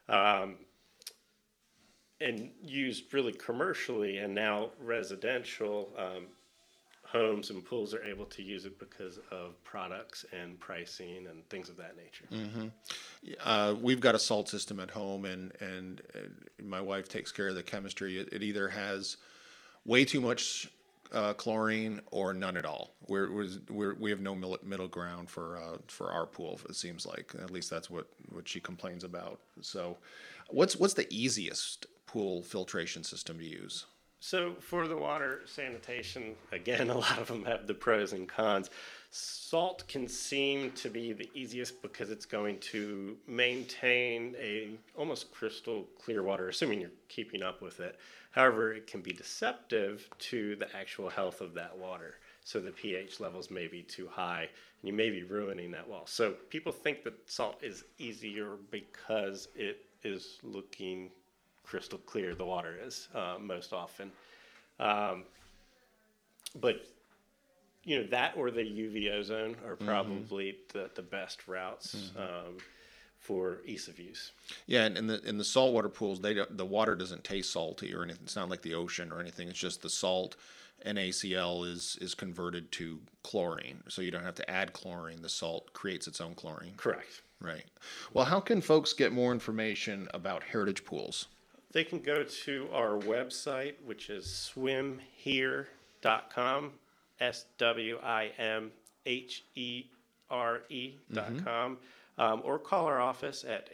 and used really commercially, and now residential homes and pools are able to use it because of products and pricing and things of that nature. We've got a salt system at home, and my wife takes care of the chemistry. It either has way too much chlorine or none at all. We have no middle ground for our pool. It seems like, at least that's what she complains about. So, what's the easiest pool filtration system to use? So for the water sanitation, again, a lot of them have the pros and cons. Salt can seem to be the easiest because it's going to maintain a almost crystal clear water, assuming you're keeping up with it. However, it can be deceptive to the actual health of that water. So the pH levels may be too high, and you may be ruining that well. So people think that salt is easier because it is looking crystal clear, the water is most often. But that or the UV ozone are probably the best routes for ease of use. Yeah, and in the saltwater pools, the water doesn't taste salty or anything. It's not like the ocean or anything. It's just the salt, NaCl is converted to chlorine, so you don't have to add chlorine. The salt creates its own chlorine. Correct. Right. Well, how can folks get more information about Heritage Pools? They can go to our website, which is swimhere.com, SWIMHERE.com, or call our office at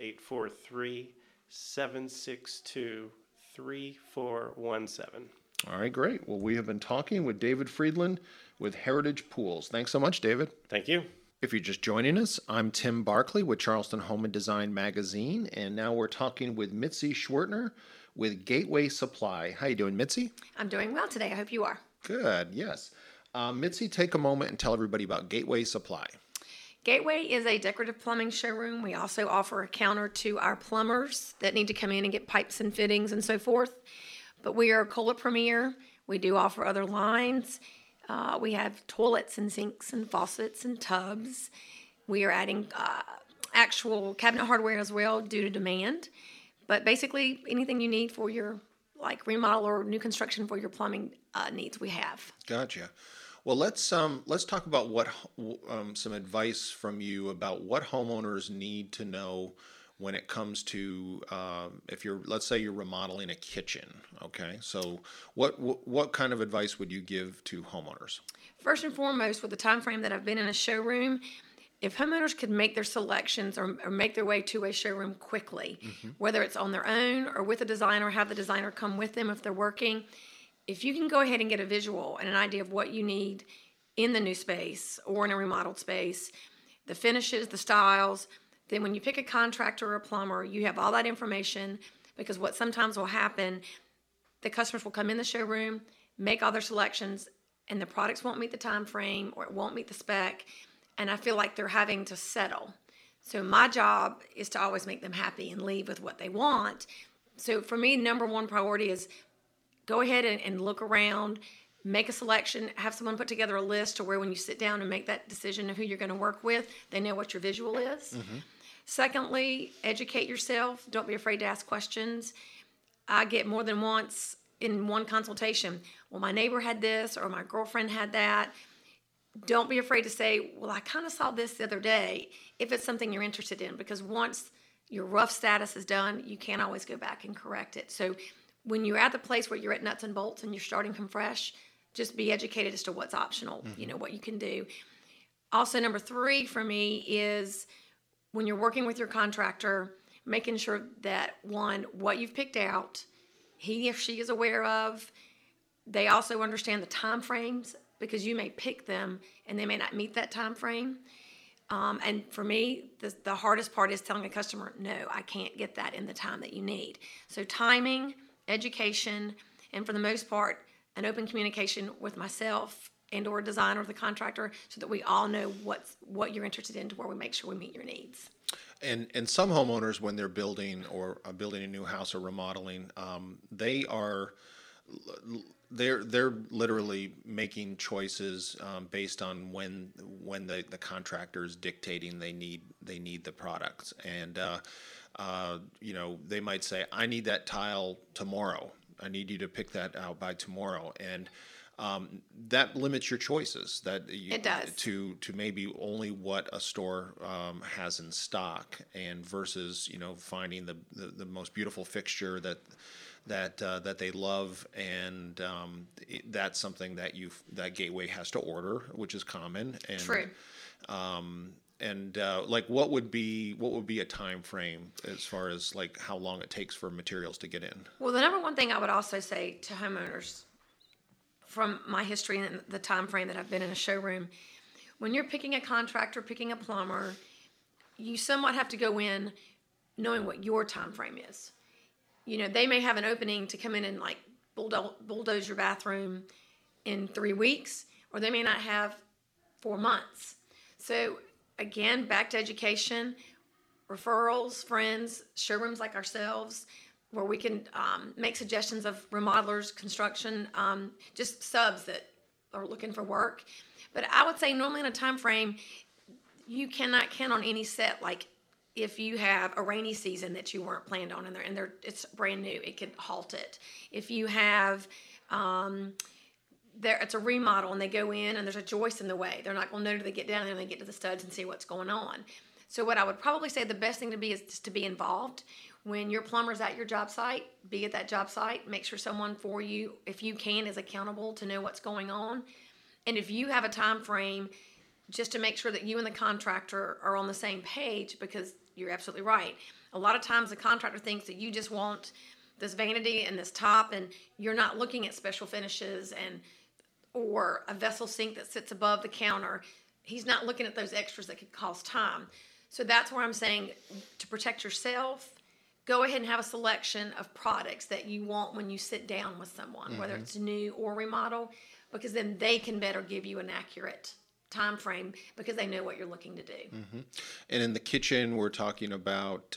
843-762-3417. All right, great. Well, we have been talking with David Friedland with Heritage Pools. Thanks so much, David. Thank you. If you're just joining us, I'm Tim Barkley with Charleston Home and Design Magazine, and now we're talking with Mitzi Schwertner with Gateway Supply. How you doing, Mitzi? I'm doing well today. I hope you are. Good, yes. Mitzi, take a moment and tell everybody about Gateway Supply. Gateway is a decorative plumbing showroom. We also offer a counter to our plumbers that need to come in and get pipes and fittings and so forth. But we are Kohler Premier. We do offer other lines. We have toilets and sinks and faucets and tubs. We are adding actual cabinet hardware as well due to demand. But basically, anything you need for your remodel or new construction for your plumbing needs, we have. Gotcha. Well, let's talk about what some advice from you about what homeowners need to know when it comes to let's say you're remodeling a kitchen. Okay, so what kind of advice would you give to homeowners? First and foremost, with the time frame that I've been in a showroom, if homeowners could make their selections or make their way to a showroom quickly, whether it's on their own or with a designer, have the designer come with them if they're working, if you can go ahead and get a visual and an idea of what you need in the new space or in a remodeled space, the finishes, the styles, then when you pick a contractor or a plumber, you have all that information, because what sometimes will happen, the customers will come in the showroom, make all their selections, and the products won't meet the time frame or it won't meet the spec, and I feel like they're having to settle. So my job is to always make them happy and leave with what they want. So for me, number one priority is go ahead and look around, make a selection, have someone put together a list to where when you sit down and make that decision of who you're going to work with, they know what your visual is. Secondly, educate yourself. Don't be afraid to ask questions. I get more than once in one consultation, well, my neighbor had this or my girlfriend had that. Don't be afraid to say, well, I kind of saw this the other day, if it's something you're interested in, because once your rough status is done, you can't always go back and correct it. So when you're at the place where you're at nuts and bolts and you're starting from fresh, just be educated as to what's optional, what you can do. Also, number 3 for me is when you're working with your contractor, making sure that, one, what you've picked out, he or she is aware of. They also understand the time frames, because you may pick them and they may not meet that time frame. And for me, the hardest part is telling a customer, no, I can't get that in the time that you need. So timing, education, and for the most part, an open communication with myself and or designer or the contractor, so that we all know what you're interested in, to where we make sure we meet your needs. And some homeowners, when they're building a new house or remodeling, they're literally making choices based on when the contractor is dictating they need the products, and they might say, I need that tile tomorrow. I need you to pick that out by tomorrow, and that limits your choices. It does. To maybe only what a store has in stock, and versus finding the most beautiful fixture that they love, and that's something that Gateway has to order, which is common. And, true. Like what would be a time frame as far as like how long it takes for materials to get in? Well, the number one thing I would also say to homeowners, from my history and the time frame that I've been in a showroom, when you're picking a contractor, picking a plumber, you somewhat have to go in knowing what your time frame is. They may have an opening to come in and like bulldoze your bathroom in 3 weeks, or they may not have 4 months. So again, back to education, referrals, friends, showrooms like ourselves, where we can make suggestions of remodelers, construction, just subs that are looking for work. But I would say normally in a time frame, you cannot count on any set. Like if you have a rainy season that you weren't planned on, and it's brand new, it could halt it. If you have it's a remodel and they go in and there's a joist in the way, they're not going to know till they get down there and they get to the studs and see what's going on. So what I would probably say the best thing to be is just to be involved. When your plumber's at your job site, be at that job site. Make sure someone for you, if you can, is accountable to know what's going on. And if you have a time frame, just to make sure that you and the contractor are on the same page, because you're absolutely right. A lot of times the contractor thinks that you just want this vanity and this top, and you're not looking at special finishes or a vessel sink that sits above the counter. He's not looking at those extras that could cost time. So that's where I'm saying, to protect yourself, go ahead and have a selection of products that you want when you sit down with someone, whether it's new or remodel, because then they can better give you an accurate time frame, because they know what you're looking to do. Mm-hmm. And in the kitchen, we're talking about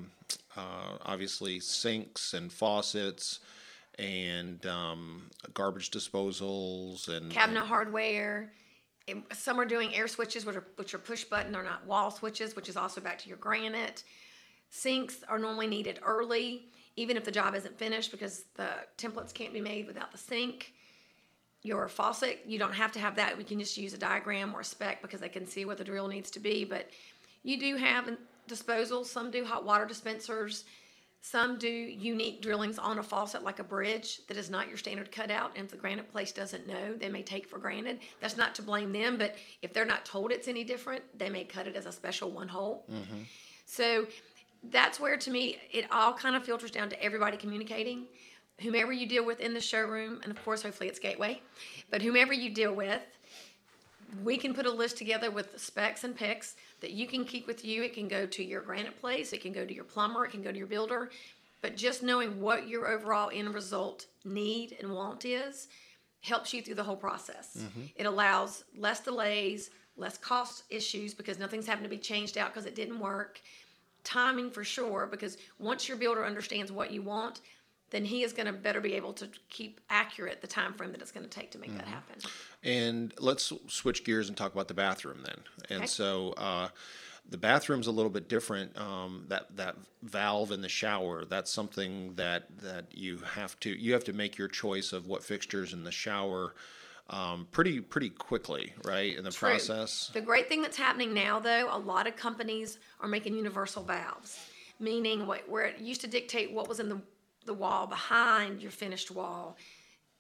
obviously sinks and faucets and garbage disposals and cabinet hardware. Some are doing air switches, which are push button, they're not wall switches, which is also back to your granite. Sinks are normally needed early, even if the job isn't finished, because the templates can't be made without the sink. Your faucet, you don't have to have that. We can just use a diagram or a spec, because they can see what the drill needs to be. But you do have disposals. Some do hot water dispensers. Some do unique drillings on a faucet, like a bridge that is not your standard cutout. And if the granite place doesn't know, they may take for granted. That's not to blame them, but if they're not told it's any different, they may cut it as a special one hole. Mm-hmm. So that's where, to me, it all kind of filters down to everybody communicating. Whomever you deal with in the showroom, and of course, hopefully it's Gateway, but whomever you deal with, we can put a list together with specs and pics that you can keep with you. It can go to your granite place, it can go to your plumber, it can go to your builder, but just knowing what your overall end result need and want is helps you through the whole process. Mm-hmm. It allows less delays, less cost issues, because nothing's having to be changed out because it didn't work. Timing for sure, because once your builder understands what you want, then he is going to better be able to keep accurate the time frame that it's going to take to make that happen. And let's switch gears and talk about the bathroom then. And okay. So the bathroom's a little bit different. That valve in the shower, that's something that you have to make your choice of what fixtures in the shower pretty quickly, right, in the True. Process. The great thing that's happening now, though, a lot of companies are making universal valves, meaning where it used to dictate what was in the wall behind your finished wall.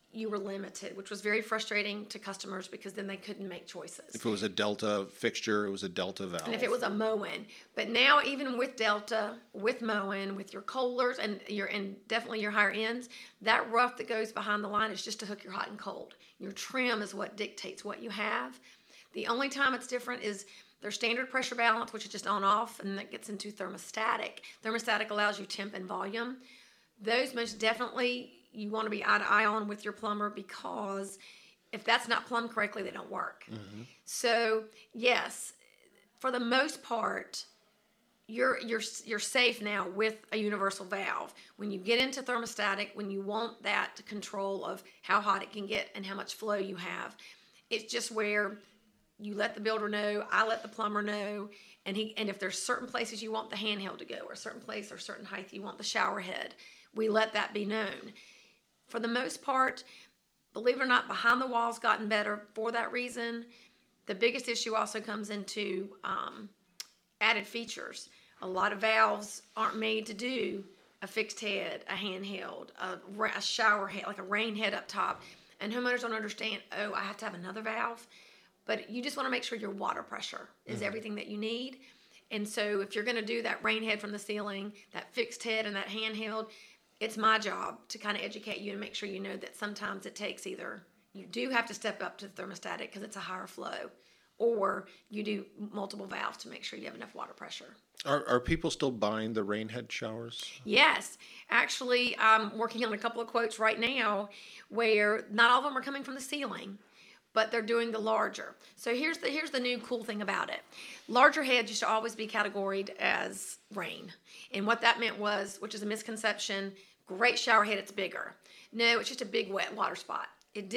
you were limited, which was very frustrating to customers because then they couldn't make choices. If it was a Delta fixture, it was a Delta valve. And if it was a Moen. But now, even with Delta, with Moen, with your Kohlers and definitely your higher ends, that rough that goes behind the line is just to hook your hot and cold. Your trim is what dictates what you have. The only time it's different is their standard pressure balance, which is just on off, and that gets into thermostatic. Thermostatic allows you temp and volume. Those most definitely you want to be eye to eye on with your plumber, because if that's not plumbed correctly, they don't work. Mm-hmm. So yes, for the most part, you're safe now with a universal valve. When you get into thermostatic, when you want that control of how hot it can get and how much flow you have, it's just where you let the builder know, I let the plumber know, and if there's certain places you want the handheld to go, or a certain place or certain height you want the shower head, we let that be known. For the most part, believe it or not, behind the wall's gotten better for that reason. The biggest issue also comes into added features. A lot of valves aren't made to do a fixed head, a handheld, a shower head, like a rain head up top. And homeowners don't understand, oh, I have to have another valve. But you just want to make sure your water pressure is everything that you need. And so if you're going to do that rain head from the ceiling, that fixed head and that handheld, it's my job to kind of educate you and make sure you know that sometimes it takes either you do have to step up to the thermostatic because it's a higher flow, or you do multiple valves to make sure you have enough water pressure. Are people still buying the rain head showers? Yes. Actually, I'm working on a couple of quotes right now where not all of them are coming from the ceiling, but they're doing the larger. So here's the new cool thing about it. Larger heads used to always be categorized as rain. And what that meant was, which is a misconception, great shower head, it's bigger. No, it's just a big wet water spot. It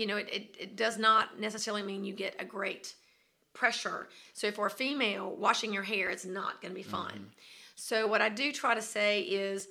does not necessarily mean you get a great pressure. So for a female, washing your hair is not going to be fun. Mm-hmm. So what I do try to say is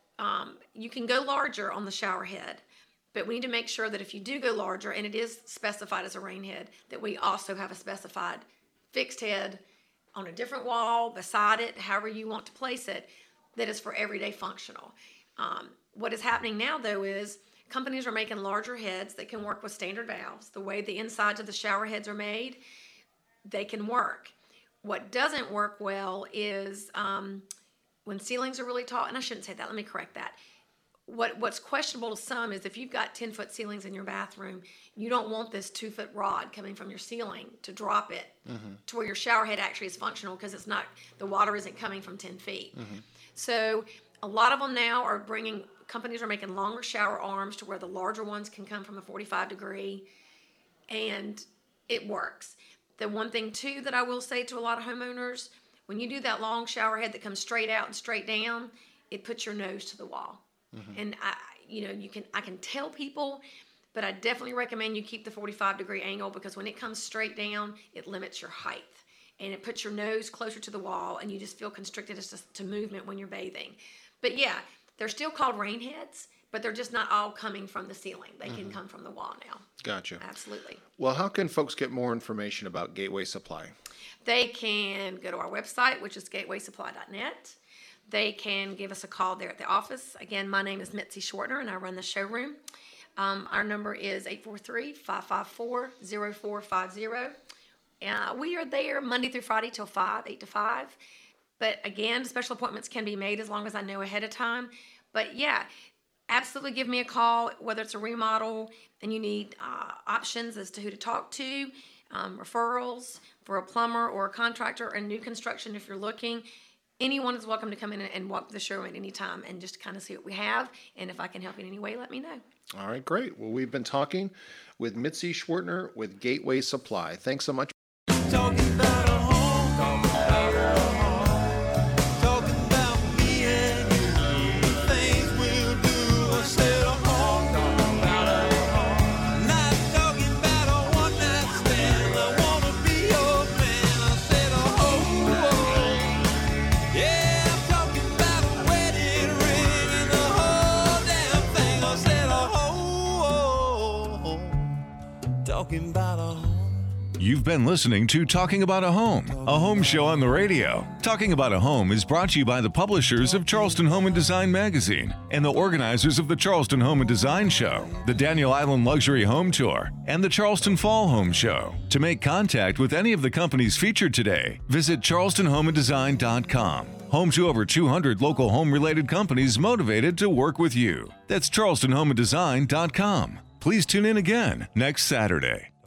you can go larger on the shower head, but we need to make sure that if you do go larger, and it is specified as a rain head, that we also have a specified fixed head on a different wall, beside it, however you want to place it, that is for everyday functional. What is happening now, though, is companies are making larger heads that can work with standard valves. The way the insides of the shower heads are made, they can work. What doesn't work well is when ceilings are really tall, and I shouldn't say that, let me correct that. What's questionable to some is if you've got 10-foot ceilings in your bathroom, you don't want this 2-foot rod coming from your ceiling to drop it to where your shower head actually is functional, because it's not, the water isn't coming from 10 feet. So a lot of them now are companies are making longer shower arms to where the larger ones can come from a 45 degree, and it works. The one thing too that I will say to a lot of homeowners, when you do that long shower head that comes straight out and straight down, it puts your nose to the wall. And I can tell people, but I definitely recommend you keep the 45 degree angle, because when it comes straight down, it limits your height and it puts your nose closer to the wall, and you just feel constricted as to movement when you're bathing. But yeah, they're still called rain heads, but they're just not all coming from the ceiling. They can come from the wall now. Gotcha. Absolutely. Well, how can folks get more information about Gateway Supply? They can go to our website, which is gatewaysupply.net. They can give us a call there at the office. Again, my name is Mitzi Schwartner, and I run the showroom. Our number is 843-554-0450. We are there Monday through Friday till 8 to 5. But again, special appointments can be made as long as I know ahead of time. But yeah, absolutely give me a call, whether it's a remodel and you need options as to who to talk to, referrals for a plumber or a contractor, and new construction if you're looking. Anyone is welcome to come in and walk the showroom at any time and just kind of see what we have. And if I can help in any way, let me know. All right, great. Well, we've been talking with Mitzi Schwartner with Gateway Supply. Thanks so much. Talking about a home, talking about a home, talking about me and you, the things we'll do instead of home, talking about a home, not talking about a one-night stand. I wanna be your man instead of home. Yeah, I'm talking about a wedding ring and the whole damn thing instead of home, talking about a home. You've been listening to Talking About a home show on the radio. Talking About a Home is brought to you by the publishers of Charleston Home and Design magazine and the organizers of the Charleston Home and Design Show, the Daniel Island Luxury Home Tour, and the Charleston Fall Home Show. To make contact with any of the companies featured today, visit charlestonhomeanddesign.com. Home to over 200 local home-related companies motivated to work with you. That's charlestonhomeanddesign.com. Please tune in again next Saturday.